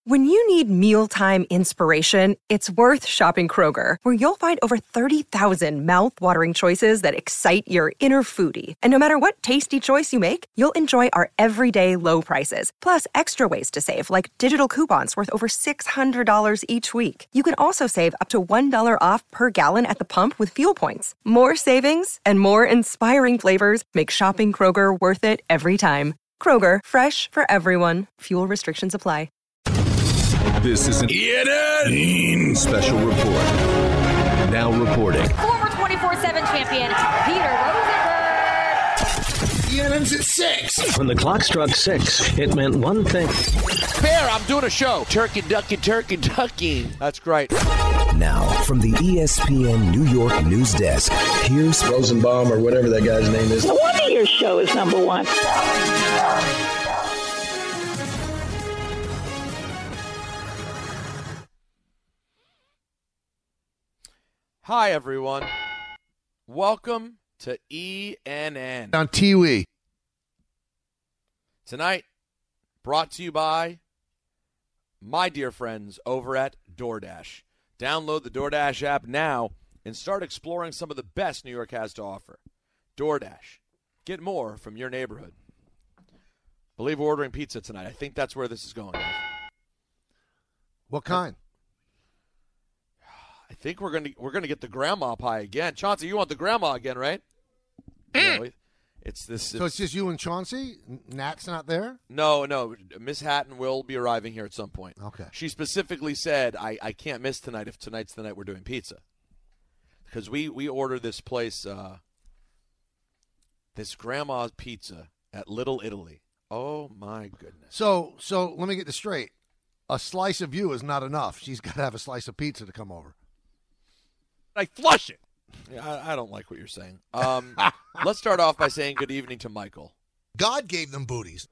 When you need mealtime inspiration, it's worth shopping Kroger, where you'll find over 30,000 mouth-watering choices that excite your inner foodie. And no matter what tasty choice you make, you'll enjoy our everyday low prices, plus extra ways to save, like digital coupons worth over $600 each week. You can also save up to $1 off per gallon at the pump with fuel points. More savings and more inspiring flavors make shopping Kroger worth it every time. Kroger, fresh for everyone. Fuel restrictions apply. This is an ENN special report. Now reporting. Former 24/7 champion Peter Rosenberg. ENN's at 6. When the clock struck 6, it meant one thing. Bear, I'm doing a show. Turkey, ducky. That's great. Now, from the ESPN New York news desk, here's Rosenbaum or whatever that guy's name is. No wonder your show is number one. Hi, everyone. Welcome to ENN. On Tiwi. Tonight, brought to you by my dear friends over at DoorDash. Download the DoorDash app now and start exploring some of the best New York has to offer. DoorDash. Get more from your neighborhood. Believe we're ordering pizza tonight. I think that's where this is going, guys. What kind? I think we're gonna get the grandma pie again. Chauncey, you want the grandma again, right? No, it's this. So it's just you and Chauncey? Nat's not there? No. Miss Hatton will be arriving here at some point. Okay. She specifically said, I can't miss tonight if tonight's the night we're doing pizza. Because we ordered this place, this grandma's pizza at Little Italy. Oh, my goodness. So let me get this straight. A slice of you is not enough. She's got to have a slice of pizza to come over. I flush it. Yeah, I don't like what you're saying. Let's start off by saying good evening to Michael. God gave them booties.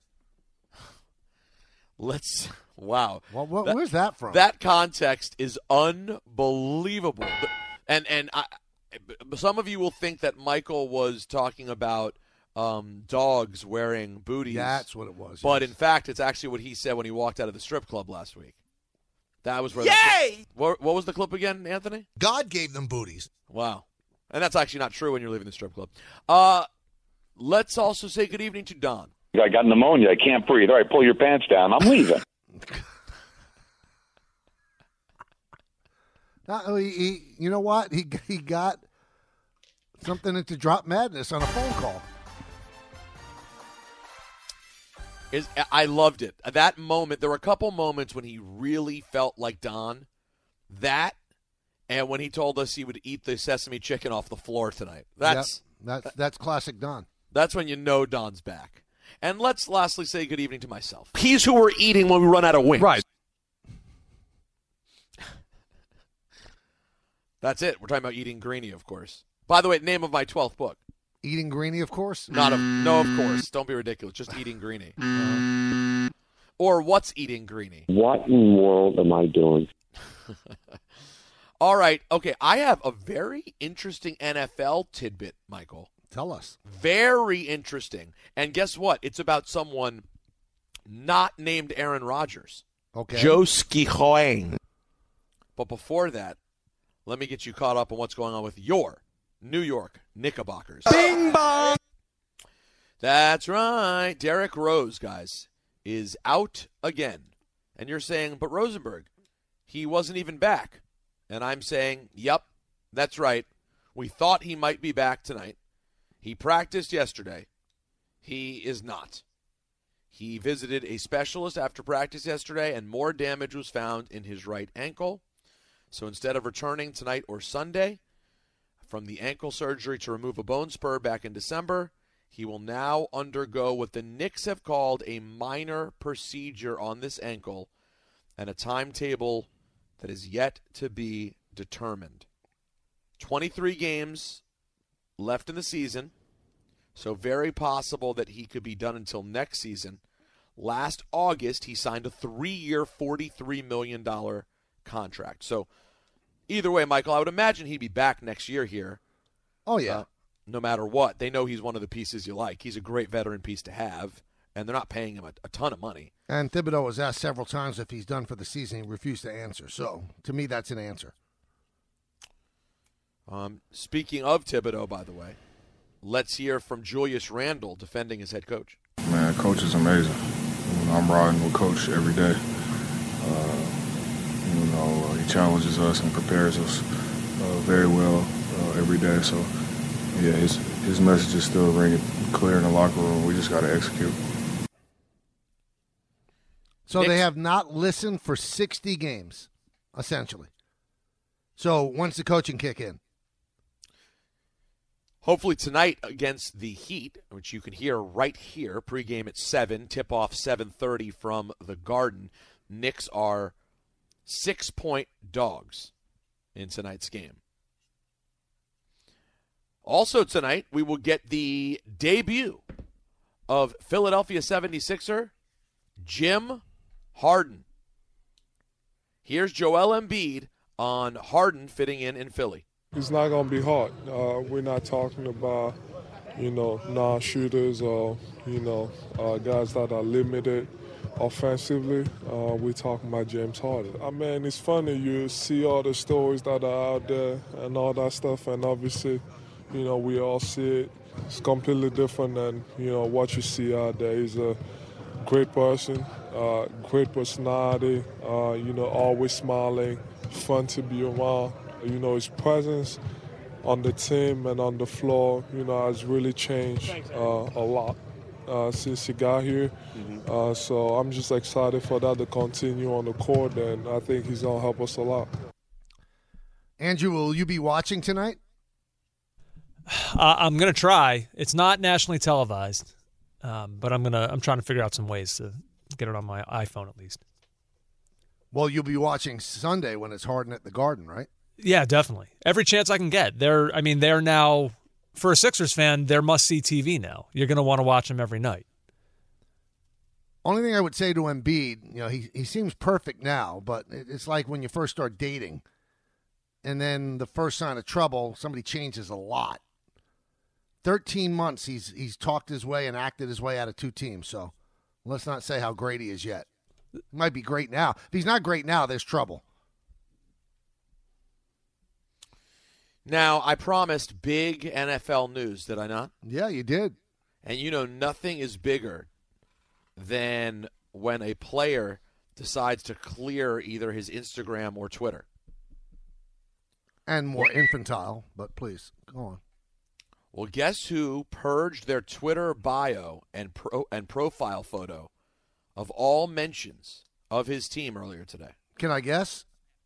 Wow. Well, where's that from? That context is unbelievable. And some of you will think that Michael was talking about dogs wearing booties. That's what it was. But yes. in fact, it's actually what he said when he walked out of the strip club last week. That was where. Yay! What was the clip again, Anthony? God gave them booties. Wow. And that's actually not true when you're leaving the strip club. Let's also say good evening to Don. I got pneumonia. I can't breathe. All right, pull your pants down. I'm leaving. You know what? He got something into Drop Madness on a phone call. I loved it. That moment, there were a couple moments when he really felt like Don. That, and when he told us he would eat the sesame chicken off the floor tonight. That's classic Don. That's when you know Don's back. And let's lastly say good evening to myself. He's who we're eating when we run out of wings. Right. That's it. We're talking about Eating Greenie, of course. By the way, name of my 12th book. Eating Greenie, of course? No, of course. Don't be ridiculous. Just Eating Greenie. Or What's Eating Greenie? What in the world am I doing? All right. Okay, I have a very interesting NFL tidbit, Michael. Tell us. Very interesting. And guess what? It's about someone not named Aaron Rodgers. Okay. Joe Skihoeng. But before that, let me get you caught up on what's going on with your New York Knickerbockers. Bing bong! That's right. Derrick Rose, guys, is out again. And you're saying, but Rosenberg, he wasn't even back. And I'm saying, yep, that's right. We thought he might be back tonight. He practiced yesterday. He is not. He visited a specialist after practice yesterday, and more damage was found in his right ankle. So instead of returning tonight or Sunday from the ankle surgery to remove a bone spur back in December, he will now undergo what the Knicks have called a minor procedure on this ankle and a timetable that is yet to be determined. 23 games left in the season, so very possible that he could be done until next season. Last August, he signed a 3-year, $43 million contract. So either way, Michael, I would imagine he'd be back next year here. Oh, yeah. No matter what. They know he's one of the pieces you like. He's a great veteran piece to have. and they're not paying him a ton of money. And Thibodeau was asked several times if he's done for the season. He refused to answer. So, to me, that's an answer. Speaking of Thibodeau, by the way, let's hear from Julius Randle defending his head coach. Man, coach is amazing. I'm riding with coach every day. He challenges us and prepares us very well every day. So, yeah, his message is still ringing clear in the locker room. We just got to execute. So they have not listened for 60 games, essentially. So when's the coaching kick in? Hopefully tonight against the Heat, which you can hear right here. Pregame at 7, tip-off 7:30 from the Garden. Knicks are 6-point dogs in tonight's game. Also tonight, we will get the debut of Philadelphia 76er Jim Harden. Here's Joel Embiid on Harden fitting in Philly. It's not going to be hard. We're not talking about, non-shooters or, guys that are limited offensively. We're talking about James Harden. I mean, it's funny. You see all the stories that are out there and all that stuff, and obviously, we all see it. It's completely different than, what you see out there. He's a great person, great personality, always smiling, fun to be around. His presence on the team and on the floor, has really changed a lot since he got here. Mm-hmm. So I'm just excited for that to continue on the court, and I think he's going to help us a lot. Andrew, will you be watching tonight? I'm going to try. It's not nationally televised, but I'm trying to figure out some ways to get it on my iPhone at least. Well, you'll be watching Sunday when it's Harden at the Garden, right? Yeah, definitely. Every chance I can get. They're now, for a Sixers fan, they're must-see TV now. You're going to want to watch them every night. Only thing I would say to Embiid, he seems perfect now, but it's like when you first start dating, and then the first sign of trouble, somebody changes a lot. 13 months, he's talked his way and acted his way out of 2 teams, so let's not say how great he is yet. He might be great now. If he's not great now, there's trouble. Now, I promised big NFL news, did I not? Yeah, you did. And nothing is bigger than when a player decides to clear either his Instagram or Twitter. And more infantile, but please, go on. Well, guess who purged their Twitter bio and profile photo of all mentions of his team earlier today? Can I guess?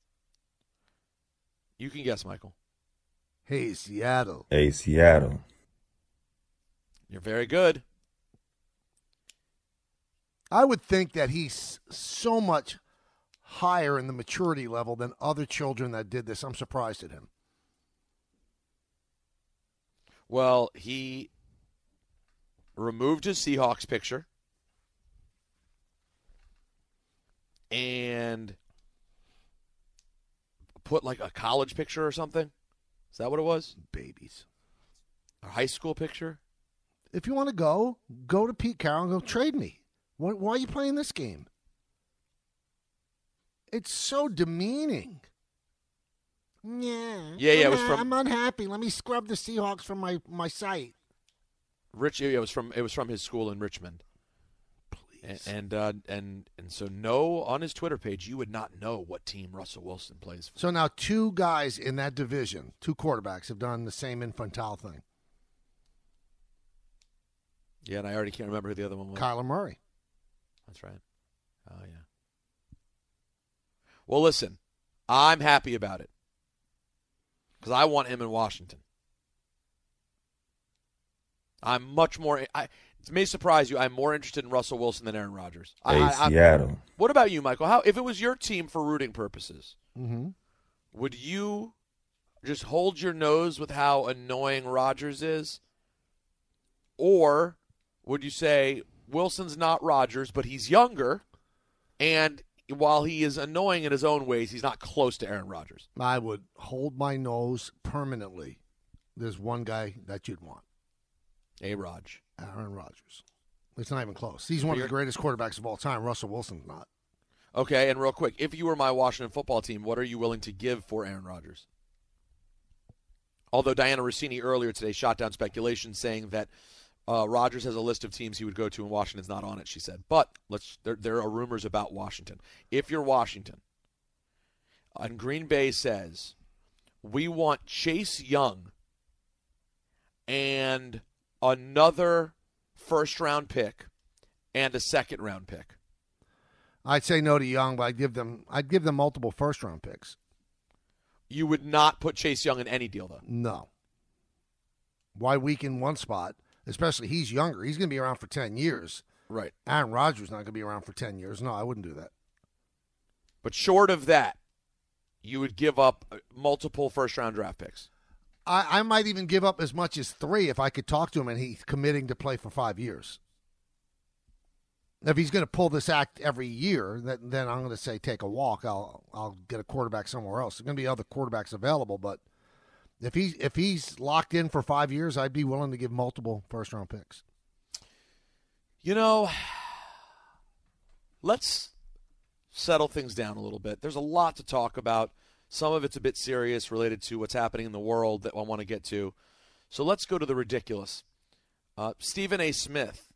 You can guess, Michael. Hey, Seattle. Hey, Seattle. You're very good. I would think that he's so much higher in the maturity level than other children that did this. I'm surprised at him. Well, he removed his Seahawks picture and put like a college picture or something. Is that what it was? Babies. A high school picture? If you want to go to Pete Carroll and go trade me. Why are you playing this game? It's so demeaning. Yeah. It was from. I'm unhappy. Let me scrub the Seahawks from my site. It was from his school in Richmond. Please. And so no, on his Twitter page, you would not know what team Russell Wilson plays for. So now 2 guys in that division, 2 quarterbacks, have done the same infantile thing. Yeah, and I already can't remember who the other one was. Kyler Murray. That's right. Oh, yeah. Well, listen, I'm happy about it because I want him in Washington. I'm much more – it may surprise you. I'm more interested in Russell Wilson than Aaron Rodgers. Hey, Seattle. What about you, Michael? If it was your team for rooting purposes, would you just hold your nose with how annoying Rodgers is? Or would you say Wilson's not Rodgers, but he's younger, and while he is annoying in his own ways, he's not close to Aaron Rodgers? I would hold my nose permanently. There's one guy that you'd want. A-Rod. Aaron Rodgers. It's not even close. He's one of the greatest quarterbacks of all time. Russell Wilson's not. Okay, and real quick, if you were my Washington football team, what are you willing to give for Aaron Rodgers? Although Diana Rossini earlier today shot down speculation saying that Rodgers has a list of teams he would go to and Washington's not on it, she said. But there are rumors about Washington. If you're Washington, and Green Bay says, we want Chase Young and another first-round pick and a second-round pick. I'd say no to Young, but I'd give them multiple first-round picks. You would not put Chase Young in any deal, though? No. Why weaken one spot? Especially he's younger. He's going to be around for 10 years. Right. Aaron Rodgers not going to be around for 10 years. No, I wouldn't do that. But short of that, you would give up multiple first-round draft picks. I might even give up as much as 3 if I could talk to him and he's committing to play for 5 years. If he's going to pull this act every year, then I'm going to say take a walk. I'll get a quarterback somewhere else. There's going to be other quarterbacks available, but if he's locked in for 5 years, I'd be willing to give multiple first-round picks. You know, let's settle things down a little bit. There's a lot to talk about. Some of it's a bit serious related to what's happening in the world that I want to get to. So let's go to the ridiculous. Stephen A. Smith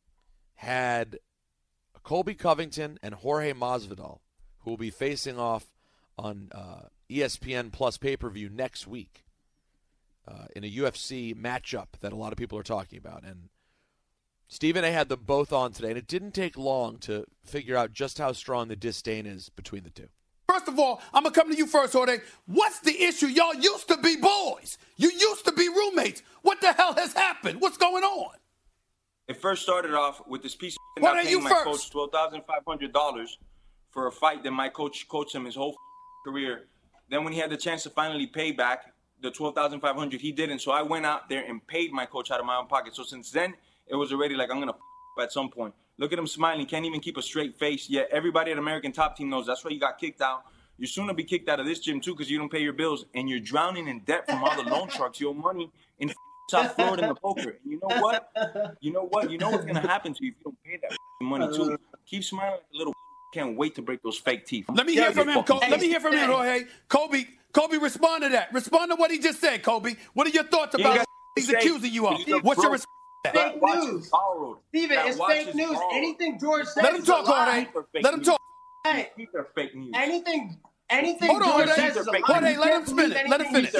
had Colby Covington and Jorge Masvidal, who will be facing off on ESPN Plus pay-per-view next week in a UFC matchup that a lot of people are talking about. And Stephen A. had them both on today, and it didn't take long to figure out just how strong the disdain is between the two. First of all, I'm going to come to you first, Jorge. What's the issue? Y'all used to be boys. You used to be roommates. What the hell has happened? What's going on? It first started off with this piece of What not are paying you my first? coach $12,500 for a fight that my coach coached him his whole career. Then when he had the chance to finally pay back the $12,500, he didn't. So I went out there and paid my coach out of my own pocket. So since then, it was already like, I'm going to at some point. Look at him smiling. Can't even keep a straight face. Yet everybody at American Top Team knows that's why you got kicked out. You're soon to be kicked out of this gym, too, because you don't pay your bills. And you're drowning in debt from all the loan sharks. Your money in South Florida in the poker. And you know what? You know what's going to happen to you if you don't pay that money, too. Keep smiling like a little can't wait to break those fake teeth. Let me hear from him, Let me hear from him, Jorge. Kobe, respond to that. Respond to what he just said, Kobe. What are your thoughts about what he's accusing you of? What's your response? Fake news. Steven, it's fake news. Anything George says Let him talk, Jorge. Let him talk. Hey, fake news. Anything Hold on, George says is a lie. Jorge, let him finish. Let him finish.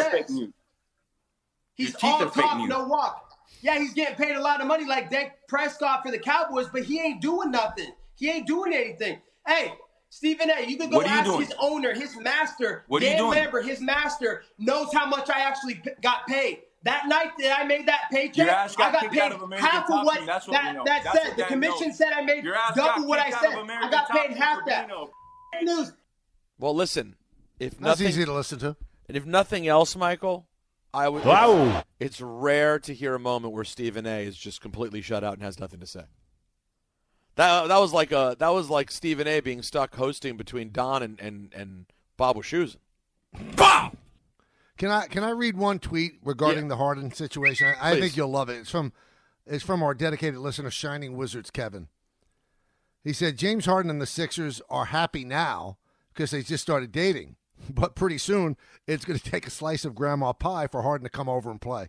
He's all talk, no walk. Yeah, he's getting paid a lot of money like Dak Prescott for the Cowboys, but he ain't doing nothing. He ain't doing anything. Hey, Stephen A., you can go ask his owner, his master, Dan Lambert, his master, knows how much I actually got paid. That night that I made that paycheck, I got paid half of what that said. The commission said I made double what I said. I got paid half that. News. Well, listen, if That's nothing, easy to listen to. And if nothing else, Michael, I would. Wow. It's rare to hear a moment where Stephen A. is just completely shut out and has nothing to say. That was like Stephen A. being stuck hosting between Don and Bob Wischusen. Bob. Can I read one tweet regarding the Harden situation? I think you'll love it. It's from our dedicated listener, Shining Wizards Kevin. He said James Harden and the Sixers are happy now because they just started dating, but pretty soon it's going to take a slice of grandma pie for Harden to come over and play.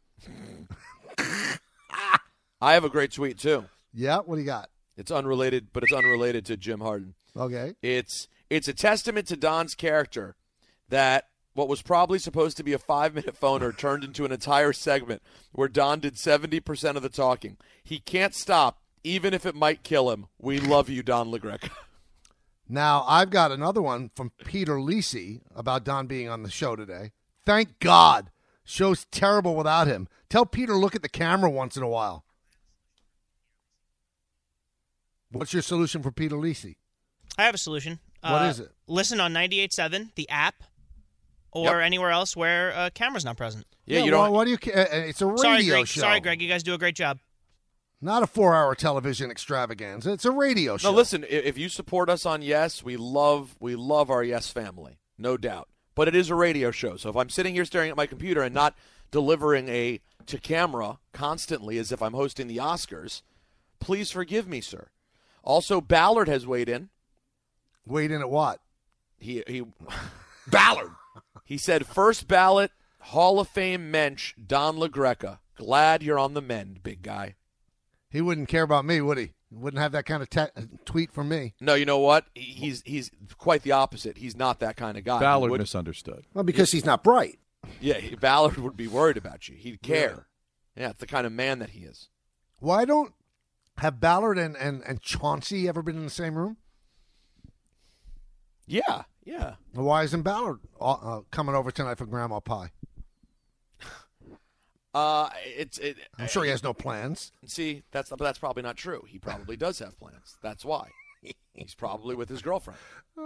I have a great tweet too. Yeah, what do you got? It's unrelated, but it's unrelated to Jim Harden. Okay. It's a testament to Don's character that what was probably supposed to be a 5-minute phoner turned into an entire segment where Don did 70% of the talking. He can't stop, even if it might kill him. We love you, Don LaGreca. Now, I've got another one from Peter Lisi about Don being on the show today. Thank God. Show's terrible without him. Tell Peter look at the camera once in a while. What's your solution for Peter Lisi? I have a solution. What is it? Listen on 98.7, the app, or anywhere else where a camera's not present. Yeah, you don't. What do you? It's a radio show. Sorry, Greg. You guys do a great job. Not a 4-hour television extravaganza. It's a radio show. No, listen. If you support us on Yes, we love our Yes family, no doubt. But it is a radio show, so if I'm sitting here staring at my computer and not delivering to camera constantly as if I'm hosting the Oscars, Please forgive me, sir. Also, Ballard has weighed in. Weighed in at what? He Ballard. He said, first ballot, Hall of Fame mensch, Don LaGreca. Glad you're on the mend, big guy. He wouldn't care about me, would he? Wouldn't have that kind of tweet from me. No, you know what? He's quite the opposite. He's not that kind of guy. Ballard misunderstood. Well, because he's not bright. Yeah, Ballard would be worried about you. He'd care. Yeah, it's the kind of man that he is. Why don't have Ballard and Chauncey ever been in the same room? Yeah. Why isn't Ballard coming over tonight for Grandma Pie? I'm sure he has no plans. See, that's probably not true. He probably does have plans. That's why. He's probably with his girlfriend.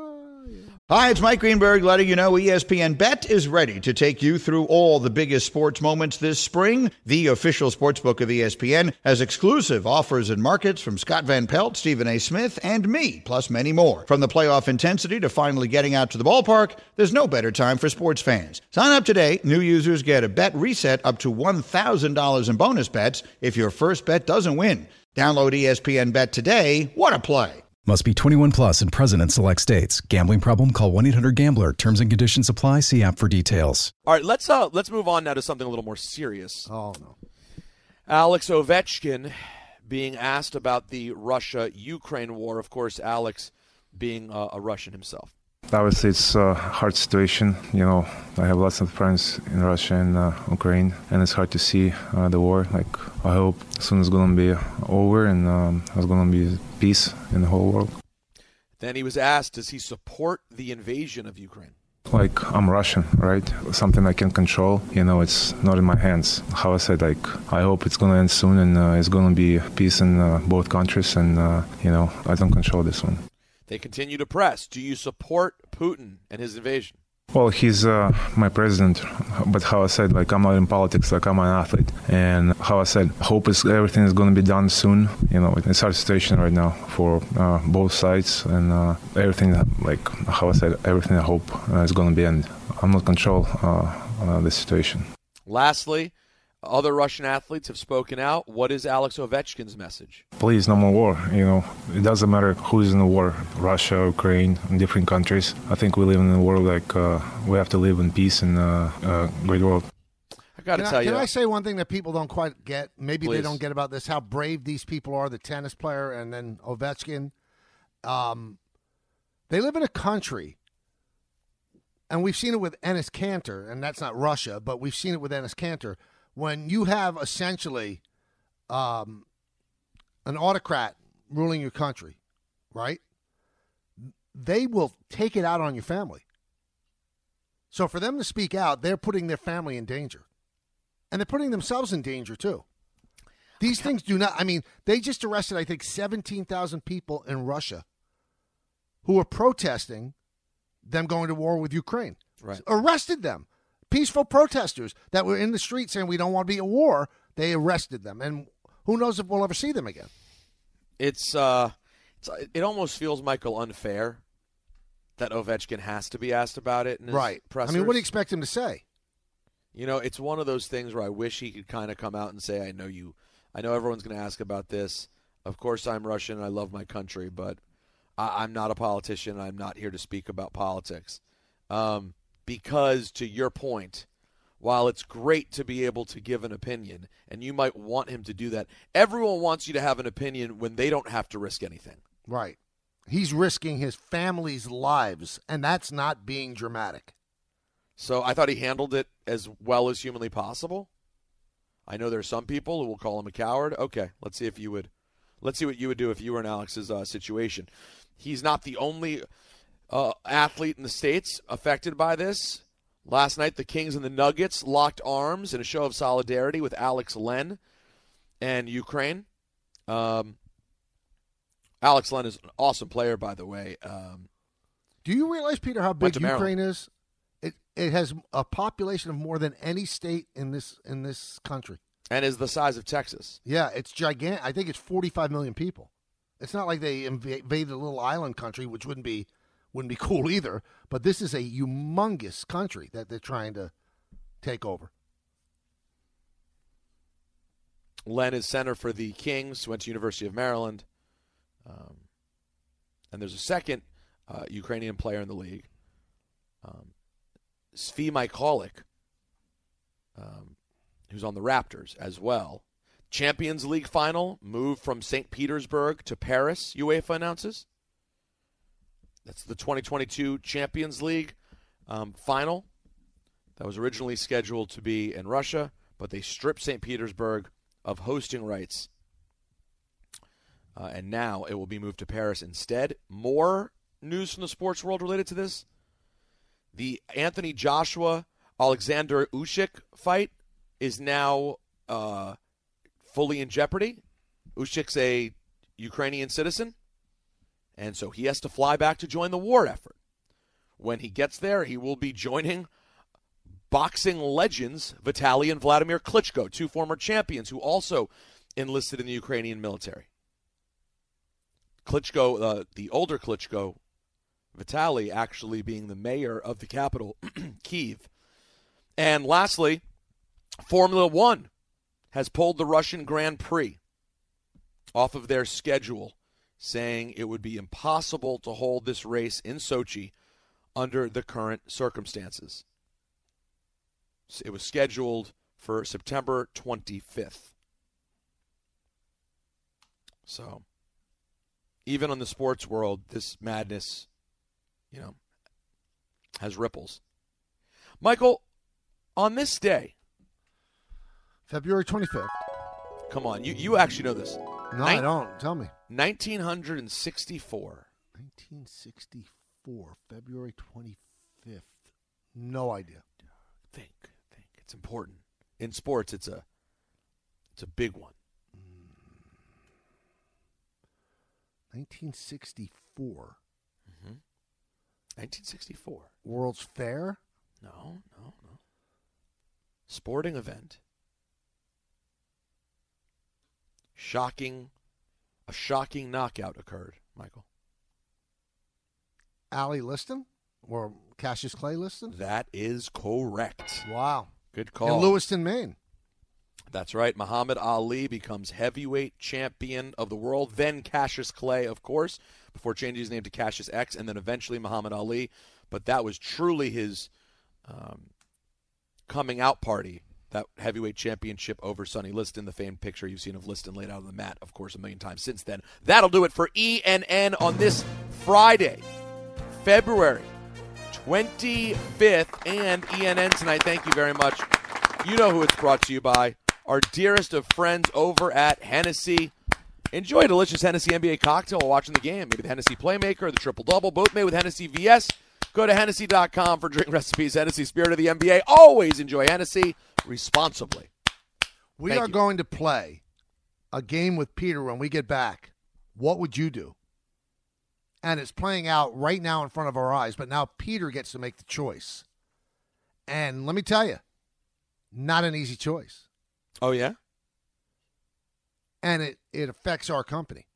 Hi, it's Mike Greenberg letting you know ESPN Bet is ready to take you through all the biggest sports moments this spring. The official sportsbook of ESPN has exclusive offers and markets from Scott Van Pelt, Stephen A. Smith, and me, plus many more. From the playoff intensity to finally getting out to the ballpark, there's no better time for sports fans. Sign up today. New users get a bet reset up to $1,000 in bonus bets if your first bet doesn't win. Download ESPN Bet today. What a play. Must be 21 plus and present in select states. Gambling problem? Call 1-800-GAMBLER. Terms and conditions apply. See app for details. All right, let's move on now to something a little more serious. Oh, no. Alex Ovechkin being asked about the Russia-Ukraine war. Of course, Alex being a Russian himself. Obviously, it's a hard situation. You know, I have lots of friends in Russia and Ukraine, and it's hard to see the war. Like, I hope soon it's going to be over and there's going to be peace in the whole world. Then he was asked, does he support the invasion of Ukraine? Like, I'm Russian, right? Something I can control. You know, it's not in my hands. How I said, like, I hope it's going to end soon and it's going to be peace in both countries. And, you know, I don't control this one. They continue to press. Do you support Putin and his invasion? Well, he's my president, but how I said, like, I'm not in politics, like, I'm an athlete. And how I said, hope everything is going to be done soon. You know, it's a hard situation right now for both sides. And everything, like, how I said, everything I hope is going to be end. I'm not control the situation. Lastly, other Russian athletes have spoken out. What is Alex Ovechkin's message? Please, no more war. You know, it doesn't matter who's in the war, Russia, Ukraine, different countries. I think we live in a world like we have to live in peace and a great world. I got to tell you. Can I say one thing that people don't quite get? Maybe Please. They don't get about this, how brave these people are, the tennis player and then Ovechkin. They live in a country, and we've seen it with Enes Kanter, and that's not Russia, but we've seen it with Enes Kanter. When you have essentially an autocrat ruling your country, right? They will take it out on your family. So for them to speak out, they're putting their family in danger. And they're putting themselves in danger, too. These things do not, I mean, they just arrested, I think, 17,000 people in Russia who are protesting them going to war with Ukraine. Right. Arrested them. Peaceful protesters that were in the street saying we don't want to be at war, they arrested them. And who knows if we'll ever see them again. It almost feels, Michael, unfair that Ovechkin has to be asked about it in his pressers. I mean, what do you expect him to say? You know, it's one of those things where I wish he could kind of come out and say, I know everyone's going to ask about this. Of course I'm Russian and I love my country, but I'm not a politician. I'm not here to speak about politics. Because, to your point, while it's great to be able to give an opinion, and you might want him to do that, everyone wants you to have an opinion when they don't have to risk anything. Right. He's risking his family's lives, and that's not being dramatic. So I thought he handled it as well as humanly possible. I know there are some people who will call him a coward. Okay, let's see what you would do if you were in Alex's situation. He's not the only athlete in the States affected by this. Last night, the Kings and the Nuggets locked arms in a show of solidarity with Alex Len and Ukraine. Alex Len is an awesome player, by the way. Do you realize, Peter, how big Ukraine is? It has a population of more than any state in this country. And is the size of Texas. Yeah, it's gigantic. I think it's 45 million people. It's not like they invaded a little island country, which wouldn't be cool either. But this is a humongous country that they're trying to take over. Len is center for the Kings, went to University of Maryland. And there's a second Ukrainian player in the league, Svi Mykhailiuk, who's on the Raptors as well. Champions League final, moved from St. Petersburg to Paris, UEFA announces. That's the 2022 Champions League final that was originally scheduled to be in Russia, but they stripped St. Petersburg of hosting rights, and now it will be moved to Paris instead. More news from the sports world related to this. The Anthony Joshua-Alexander Usyk fight is now fully in jeopardy. Usyk's a Ukrainian citizen, and so he has to fly back to join the war effort. When he gets there, he will be joining boxing legends Vitaly and Vladimir Klitschko, two former champions who also enlisted in the Ukrainian military. Klitschko, the older Klitschko, Vitaly, actually being the mayor of the capital, Kyiv. And lastly, Formula One has pulled the Russian Grand Prix off of their schedule, saying it would be impossible to hold this race in Sochi under the current circumstances. It was scheduled for September 25th. So, even on the sports world, this madness, has ripples. Michael, on this day, February 25th. Come on, you actually know this. No, I don't. Tell me. 1964. 1964, February 25th. No idea. Think. It's important. In sports, it's a big one. 1964. 1964. World's Fair? No. Sporting event. A shocking knockout occurred, Michael. Ali Liston? Or Cassius Clay Liston? That is correct. Wow. Good call. In Lewiston, Maine. That's right. Muhammad Ali becomes heavyweight champion of the world. Then Cassius Clay, of course, before changing his name to Cassius X, and then eventually Muhammad Ali. But that was truly his coming out party, that heavyweight championship over Sonny Liston, the famed picture you've seen of Liston laid out on the mat, of course, a million times since then. That'll do it for ENN on this Friday, February 25th, and ENN tonight. Thank you very much. You know who it's brought to you by. Our dearest of friends over at Hennessy. Enjoy a delicious Hennessy NBA cocktail while watching the game. Maybe the Hennessy Playmaker or the Triple-Double, both made with Hennessy VS. Go to Hennessy.com for drink recipes. Hennessy, spirit of the NBA. Always enjoy Hennessy responsibly. We are going to play a game with Peter when we get back. What would you do? And it's playing out right now in front of our eyes, but now Peter gets to make the choice. And let me tell you, not an easy choice. Oh, yeah? And it affects our company.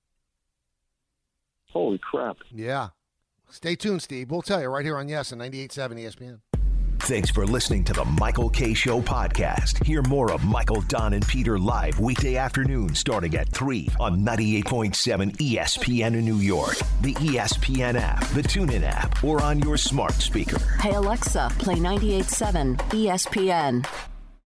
Holy crap. Yeah. Stay tuned, Steve. We'll tell you right here on Yes and 98.7 ESPN. Thanks for listening to the Michael K. Show podcast. Hear more of Michael, Don, and Peter live weekday afternoons starting at 3 on 98.7 ESPN in New York, the ESPN app, the TuneIn app, or on your smart speaker. Hey, Alexa, play 98.7 ESPN.